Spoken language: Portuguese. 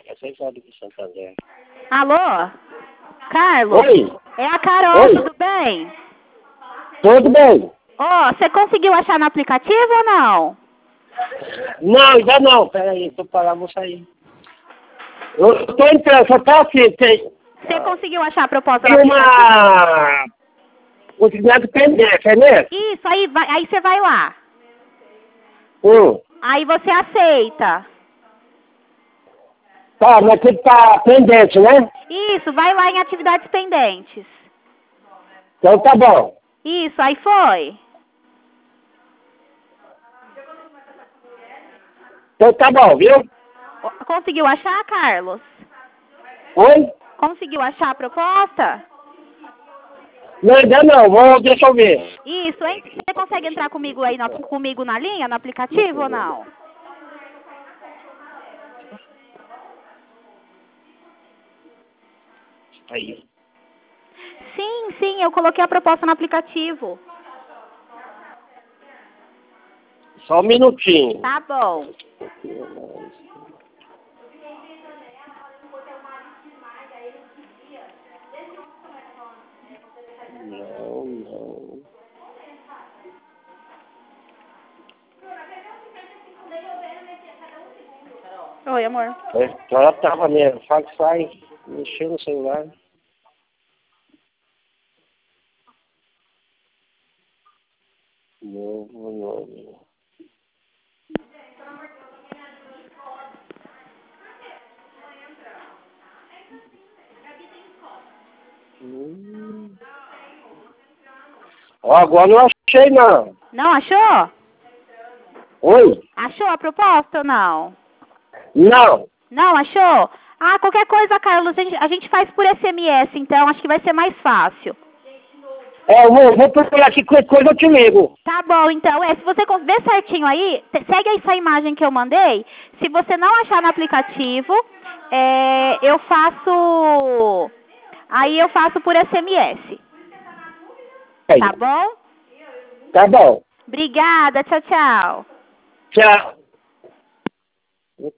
É 6 horas de Santander. Alô? Carlos? Oi. É a Carol, Oi. tudo bem? Tudo bem? Ô, você conseguiu achar no aplicativo ou não? Não, ainda não. Pera aí, tô parado, vou sair. Eu tô entrando, só tá assim, Você conseguiu achar a proposta no tem aplicativo? uma utilidade pendente, é mesmo? Isso, aí você vai lá. Hum. Aí você aceita. Tá, mas tem que tá pendente, né? Isso, vai lá em atividades pendentes. Então tá bom. Isso, aí foi. Então tá bom, viu? Conseguiu achar, Carlos? Oi? Conseguiu achar a proposta? Não, ainda não, deixa eu ver. Isso, hein? Você consegue entrar comigo aí, comigo na linha, no aplicativo ou não? Aí. Sim, eu coloquei a proposta no aplicativo. Só um minutinho. Tá bom. Não. Oi, amor. Ela tava mesmo, sai, mexendo no celular. Novo nome. Ó, agora não achei não. Não achou? Oi? Achou a proposta ou não? Não. Não achou? Ah, qualquer coisa, Carlos, a gente faz por SMS, então acho que vai ser mais fácil. É, eu vou procurar aqui qualquer coisa eu te ligo. Tá bom, então, se você ver certinho aí, segue essa imagem que eu mandei. Se você não achar no aplicativo, eu faço... Aí eu faço por SMS. Aí. Tá bom? Tá bom. Obrigada, tchau, tchau. Tchau.